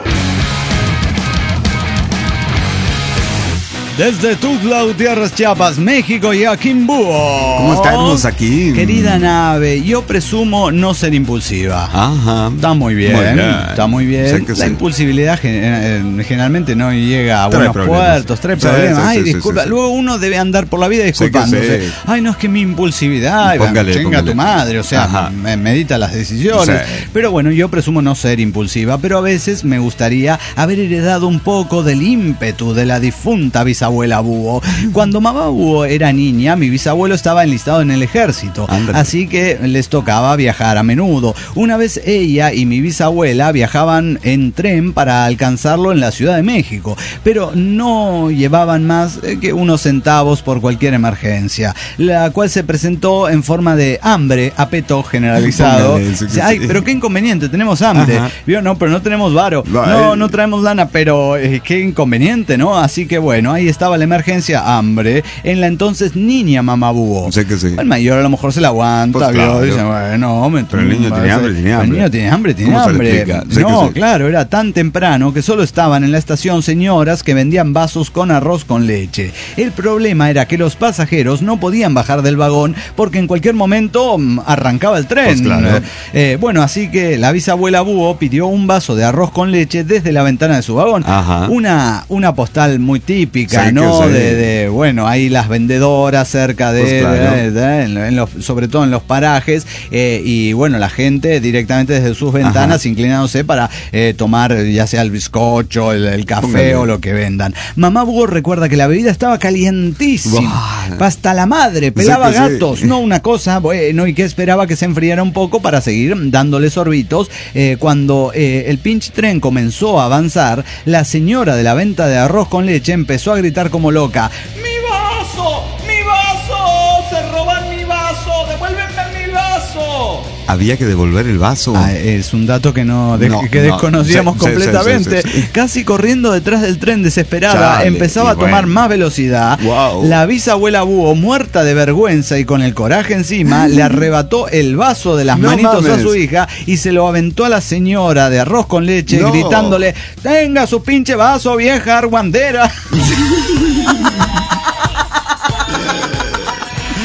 Desde Tuxtla Gutiérrez, Chiapas, México, Joaquín Búho. ¿Cómo estamos aquí? Querida nave, yo presumo no ser impulsiva. Ajá. Está muy bien, está muy bien. Sé que La sí. impulsividad generalmente no llega a Trae buenos problemas. puertos, trae Sí, problemas. sí, Ay, sí, disculpa. sí. Luego uno debe andar por la vida que disculpándose. sí. Ay, no, es que mi impulsividad, Póngale, chinga póngale. tu madre, o sea, Ajá. medita las decisiones. Sí. Pero bueno, yo presumo no ser impulsiva, pero a veces me gustaría haber heredado un poco del ímpetu de la difunta bisabuela Búho. Cuando mamá Búho era niña, mi bisabuelo estaba enlistado en el ejército, Ándale. así que les tocaba viajar a menudo. Una vez ella y mi bisabuela viajaban en tren para alcanzarlo en la Ciudad de México, pero no llevaban más que unos centavos por cualquier emergencia, la cual se presentó en forma de hambre, apeto generalizado. Póngale, sí que Ay, sí. pero qué inconveniente, tenemos hambre. Ajá. Vio, no, pero no tenemos varo. No traemos lana, pero qué inconveniente, ¿no? Así que bueno, ahí estaba la emergencia, hambre, en la entonces niña mamá Búho. Sé que sí. El mayor a lo mejor se la aguanta, Pues ¿vio? claro. Dice, bueno, Pero el niño tiene hambre, tiene hambre. El niño tiene hambre, tiene ¿Cómo se le hambre. explica? Sé No, que sí. claro, era tan temprano que solo estaban en la estación señoras que vendían vasos con arroz con leche. El problema era que los pasajeros no podían bajar del vagón porque en cualquier momento arrancaba el tren. Pues claro. Bueno, así que la bisabuela Búho pidió un vaso de arroz con leche desde la ventana de su vagón. Ajá. Una postal muy típica, Sí, ¿no? que sí. De bueno, ahí las vendedoras cerca de, Pues claro. sobre todo en los parajes, y bueno, la gente directamente desde sus ventanas Ajá. inclinándose para tomar ya sea el bizcocho, el café Póngale. o lo que vendan. Mamá Búho recuerda que la bebida estaba calientísima, Buah. hasta la madre, pelaba Sí que sí. gatos, no una cosa, bueno, y que esperaba que se enfriara un poco para seguir dándole sorbitos. Cuando el pinche tren comenzó a avanzar, la señora de la venta de arroz con leche empezó a gritar como loca: ¡Mi vaso! ¡Mi vaso! ¡Se roban mi vaso! ¡Devuélvenme mi vaso! Había que devolver el vaso. Es un dato que no, No, que no. desconocíamos Sí, sí, completamente. sí, sí, sí. Casi corriendo detrás del tren desesperada, Chale, empezaba a y tomar bueno. más velocidad. Wow. La bisabuela Búho, muerta de vergüenza y con el coraje encima, le arrebató el vaso de las No manitos a mames. su hija y se lo aventó a la señora de arroz con leche, No. gritándole: ¡tenga su pinche vaso, vieja argüandera!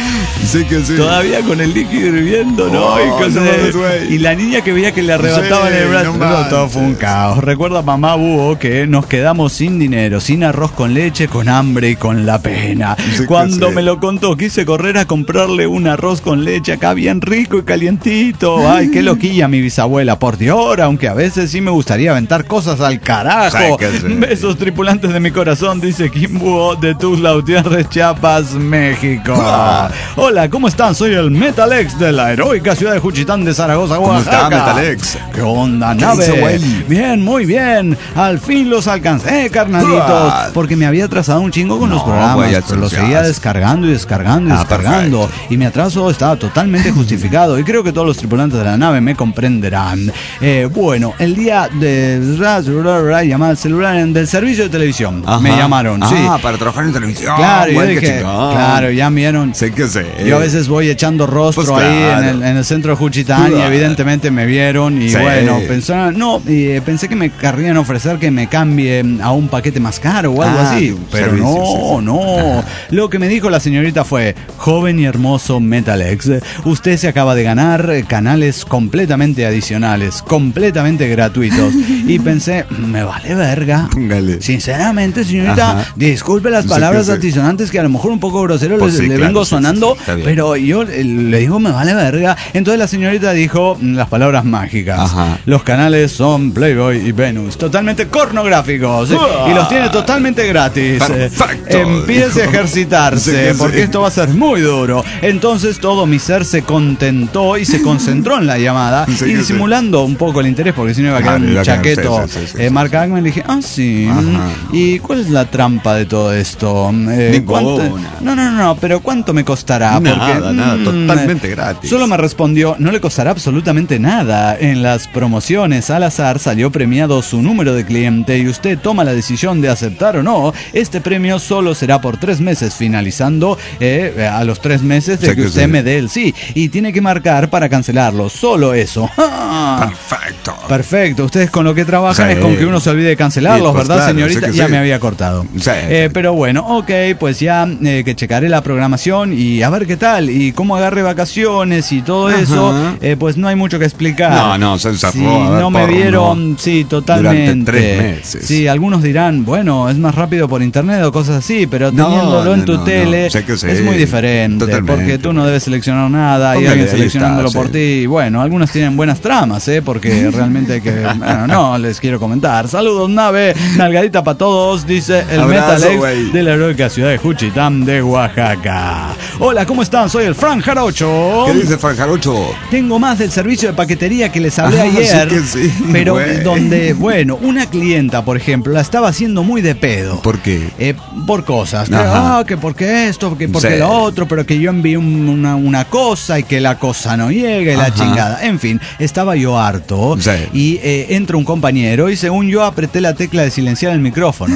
Sí que sí. Todavía con el líquido hirviendo, ¿no? Oh, Y, cosas no, de- güey. y la niña que veía que le arrebataban Sí, el brazo. no No, todo fue un manches. caos. Recuerda mamá Búho que nos quedamos sin dinero, sin arroz con leche, con hambre y con la pena. Sí que Cuando sí. me lo contó, quise correr a comprarle un arroz con leche acá bien rico y calientito. Ay, qué loquilla mi bisabuela, por Dios, aunque a veces sí me gustaría aventar cosas al carajo. Sí que sí. Besos tripulantes de mi corazón, dice Kim Búho de Tuzla Gutiérrez, Chiapas, México. Hola, ¿cómo están? Soy el Metalex de la heroica ciudad de Juchitán de Zaragoza, ¿Cómo Oaxaca. está, Metalex? ¿Qué onda, ¿Qué nave? dice, güey? Bien, muy bien. Al fin los alcancé, carnalitos. Ah. Porque me había atrasado un chingo con No, los programas, güey, ya pero los te seguía haces. descargando y descargando y Ah, descargando. perfecto. Y mi atraso estaba totalmente justificado. Y creo que todos los tripulantes de la nave me comprenderán. Bueno, el día de llamada al celular del servicio de televisión. Ajá. Me llamaron, sí. Para trabajar en televisión. Claro, yo güey, qué dije, chingón. claro, ya vieron. Sé que sé. Yo a veces voy echando rostro Pues ahí claro. en el centro de Juchitán y Claro. evidentemente me vieron y Sí. bueno, pensé que me querrían ofrecer que me cambie a un paquete más caro o algo Ah, así, un pero servicio, no, sí, sí. no. Lo que me dijo la señorita fue, joven y hermoso Metalex, usted se acaba de ganar canales completamente adicionales, completamente gratuitos. Y pensé, me vale verga. Póngale. Sinceramente, señorita, Ajá. disculpe las Sí, palabras que sí. altisonantes que a lo mejor un poco grosero Pues sí, le claro, vengo sí, sonando, sí, sí, está bien. pero yo le digo, me vale verga. Entonces la señorita dijo las palabras mágicas. Ajá. Los canales son Playboy y Venus, totalmente pornográficos, y los tiene totalmente gratis. Perfecto. Empiece a ejercitarse, Sí que sí. porque esto va a ser muy duro. Entonces todo mi ser se contentó y se concentró en la llamada, Sí y que sí. disimulando un poco el interés, porque si no iba a quedar Claro, un iba a quedar, chaqueto. sí, sí, sí, Marca Agman, le dije, sí. Ajá. ¿Y cuál es la trampa de todo esto? Ninguna. No, pero ¿cuánto me costará? Nada, totalmente gratis. Solo me respondió, no le costará absolutamente nada. En las promociones al azar salió premiado su número de cliente y usted toma la decisión de aceptar o no. Este premio solo será por 3 meses, finalizando a los 3 meses de Sí que que usted sí. me dé el sí. Y tiene que marcar para cancelarlo, solo eso. Perfecto. Perfecto, ustedes con lo que trabajan Sí. es con que uno se olvide de cancelarlos, Sí, pues ¿verdad, claro, señorita? sí que Ya sí. me había cortado. Sí. Pero bueno, ok, pues ya que checaré la programación y a ver qué tal, y cómo agarre vacaciones y todo Ajá. eso, pues no hay mucho que explicar. No, se encerró Sí, a ver no me porno vieron, sí, totalmente. durante 3 meses. Sí, algunos dirán, bueno, es más rápido por internet o cosas así, pero No, teniéndolo en tu no, tele no, sé que sí. es muy diferente, Totalmente. porque tú no debes seleccionar nada y Póngale, alguien ahí seleccionándolo está, por sí. ti. Y bueno, algunas tienen buenas tramas, porque realmente hay que... Bueno, no, les quiero comentar. Saludos, nave, nalgadita para todos, dice el Abrazo, Metalex güey. de la heroica ciudad de Juchitán de Oaxaca. Hola, ¿cómo están? Soy el Fran Jarocho. ¿Qué dice Franjarocho? Tengo más del servicio de paquetería que les hablé Ah, ayer, sí que sí, pero güey. donde, bueno, una clienta, por ejemplo, la estaba haciendo muy de pedo. ¿Por qué? Por cosas. Que, Ajá. que porque esto, que porque Sí. lo otro, pero que yo envié una cosa y que la cosa no llega y la Ajá. chingada. En fin, estaba yo harto Sí. y entra un compañero y según yo apreté la tecla de silenciar el micrófono.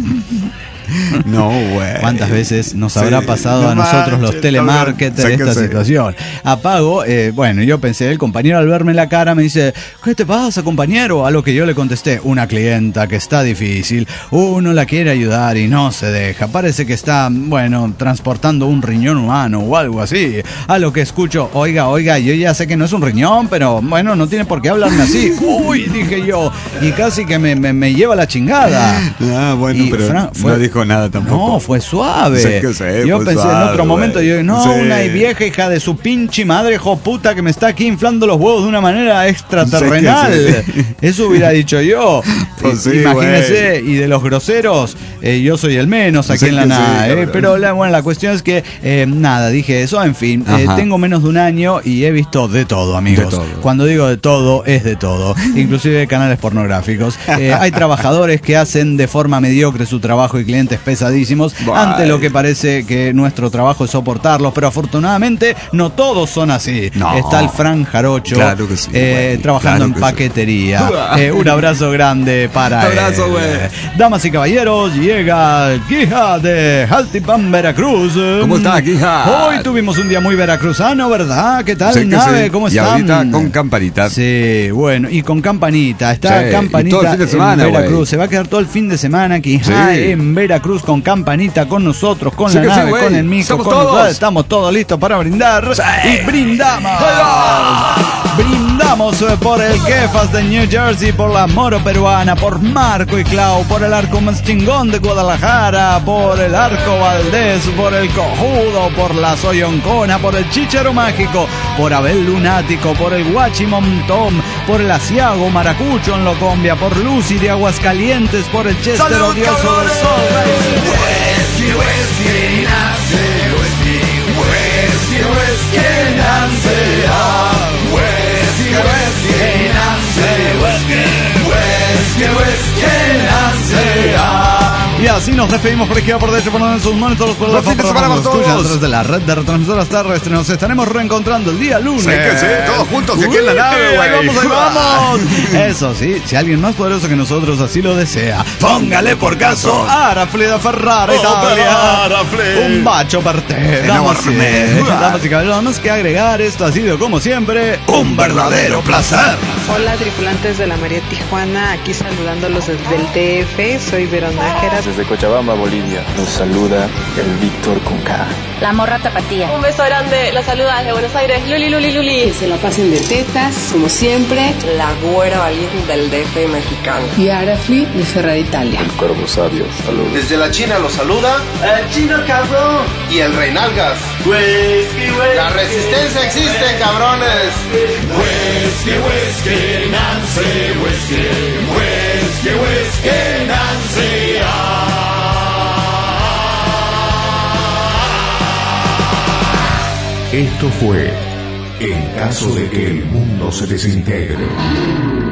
No, güey. ¿Cuántas veces nos habrá Sí, pasado no a nosotros manches, los telemarketers sé que esta sí. situación? Apago, bueno, yo pensé, el compañero al verme la cara me dice, ¿qué te pasa, compañero? A lo que yo le contesté, una clienta que está difícil, uno la quiere ayudar y no se deja, parece que está, bueno, transportando un riñón humano o algo así. A lo que escucho, oiga, yo ya sé que no es un riñón, pero bueno, no tiene por qué hablarme así. Uy, dije yo, y casi que me lleva la chingada. Ah, bueno, Y pero Fran, no dijo nada tampoco. No, fue suave. Sé que sé, yo fue pensé en suave, otro momento, yo no, sí. una vieja hija de su pinche madre, hijo puta, que me está aquí inflando los huevos de una manera extraterrenal. Sé que sí. Eso hubiera dicho yo. Pues sí, Imagínese, y de los groseros, yo soy el menos aquí Sé en la que sí, nada. la verdad. Pero la cuestión es que, nada, dije eso, en fin, Ajá. tengo menos de un año y he visto de todo, amigos. De todo. Cuando digo de todo, es de todo, inclusive canales pornográficos. Hay trabajadores que hacen de forma mediocre su trabajo y clientes pesadísimos, Bye. ante lo que parece que nuestro trabajo es soportarlos, pero afortunadamente no todos son así. No. Está el Fran Jarocho, Claro que sí, güey. trabajando Claro en que sí. paquetería. Un abrazo grande para Abrazo, él. güey. Damas y caballeros, llega Guija de Jaltipan, Veracruz. ¿Cómo está, Guija? Hoy tuvimos un día muy veracruzano, ¿verdad? ¿Qué tal, Sé que nave? sí. ¿Cómo Y están? ahorita con campanita. Sí, bueno, y con campanita. Está Sí, y campanita todo el fin de semana, en Veracruz. güey. Se va a quedar todo el fin de semana aquí Sí. en Veracruz. Veracruz, con Campanita, con nosotros, con Sí la que sí, nave, güey. con el mico, Estamos con todos. nosotros. Estamos todos listos para brindar. Y brindamos. Brindamos por el Kefas de New Jersey, por la Moro Peruana, por Marco y Clau, por el Arco Más Chingón de Guadalajara, por el Arco Valdés, por el Cojudo, por la Soyoncona, por el Chichero Mágico, por Abel Lunático, por el Guachimontón, por el Asiago Maracucho en Locombia, por Lucy de Aguascalientes, por el Chester Odioso del Sol. Y así nos despedimos por izquierda, por derecha, por donde sus manos, todos por la Buen fin de semana para todos. escuchan a través de la red de retransmisoras terrestres. Nos estaremos reencontrando el día lunes. Sí, que sí, todos juntos y aquí en la nave, güey. Ahí vamos, ahí vamos. Eso sí, si alguien más poderoso que nosotros así lo desea, póngale por caso a Arafli da Ferrara Italia. Un bacho per te. Damas y caballeros, no más que agregar, esto ha sido como siempre un verdadero placer. Hola tripulantes de la María Tijuana, aquí saludándolos desde el DF, soy Verón Nájera. Desde Cochabamba, Bolivia, nos saluda el Víctor con K. La Morra Tapatía. Un beso grande, los saluda desde Buenos Aires, Luli. Que se la pasen de tetas, como siempre. La güera valiente del DF mexicano. Y Arafli de Ferrara Italia. El Cuervo Sabio, saludos. Desde la China los saluda el Chino Cabrón y el Reinalgas. La resistencia existe, cabrones. Esto fue En caso de que el mundo se desintegre.